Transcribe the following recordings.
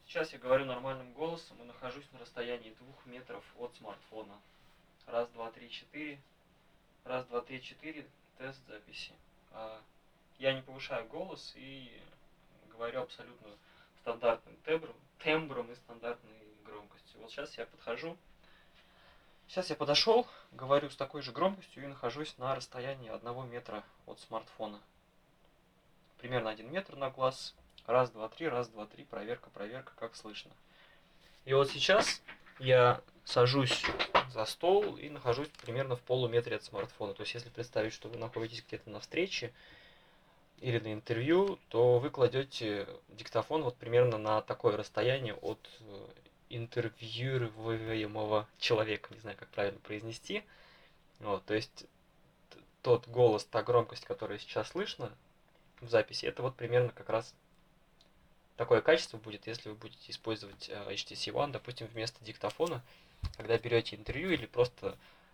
Сейчас я говорю нормальным голосом и нахожусь на расстоянии 2 метров от смартфона. Раз, два, три, четыре. Раз, два, три, четыре. Тест записи. Я не повышаю голос и говорю абсолютно стандартным тембром и стандартной громкостью. Вот сейчас я подхожу. Сейчас я подошел, говорю с такой же громкостью и нахожусь на расстоянии 1 метра от смартфона. Примерно 1 метр на глаз. Раз, два, три, проверка, как слышно. И вот сейчас я сажусь за стол и нахожусь примерно в полуметре от смартфона. То есть, если представить, что вы находитесь где-то на встрече или на интервью, то вы кладете диктофон вот примерно на такое расстояние от интервьюируемого человека. Не знаю, как правильно произнести. Вот, то есть, тот голос, та громкость, которая сейчас слышно в записи, это вот примерно как раз такое качество будет, если вы будете использовать HTC One, допустим, вместо диктофона, когда берете интервью или просто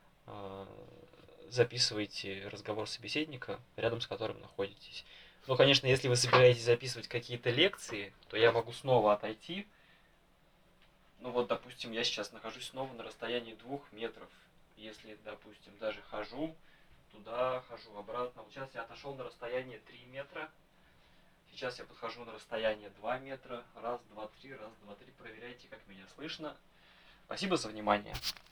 записываете разговор собеседника, рядом с которым находитесь. Ну, конечно, если вы собираетесь записывать какие-то лекции, то я могу снова отойти. Ну вот, допустим, я сейчас нахожусь снова на расстоянии 2 метров. Если, допустим, даже хожу туда, хожу обратно. Вот сейчас я отошел на расстояние 3 метра. Сейчас я подхожу на расстояние 2 метра. Раз, два, три, проверяйте, как меня слышно. Спасибо за внимание.